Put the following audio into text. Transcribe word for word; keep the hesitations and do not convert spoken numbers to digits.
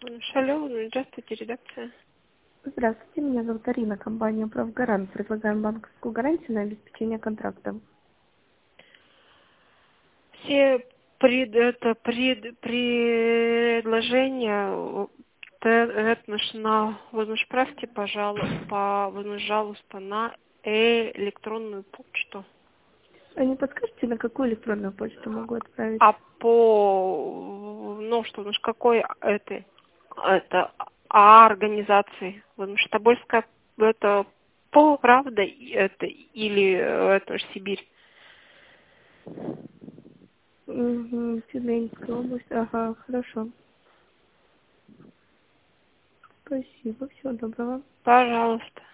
Алло, здравствуйте, редакция. Здравствуйте, меня зовут Арина, компания «Правгарант». Предлагаем банковскую гарантию на обеспечение контракта. Все пред, это, пред, предложения на возможности, пожалуйста, по, пожалуйста, на электронную почту. А не подскажете, на какую электронную почту могу отправить? А по, ну что, ну ж какой это, это, а организации? Вот Тобольская, это по правда, это, или это ж Сибирь? Угу, Тюменская область. Ага, хорошо. Спасибо, всего доброго. Пожалуйста.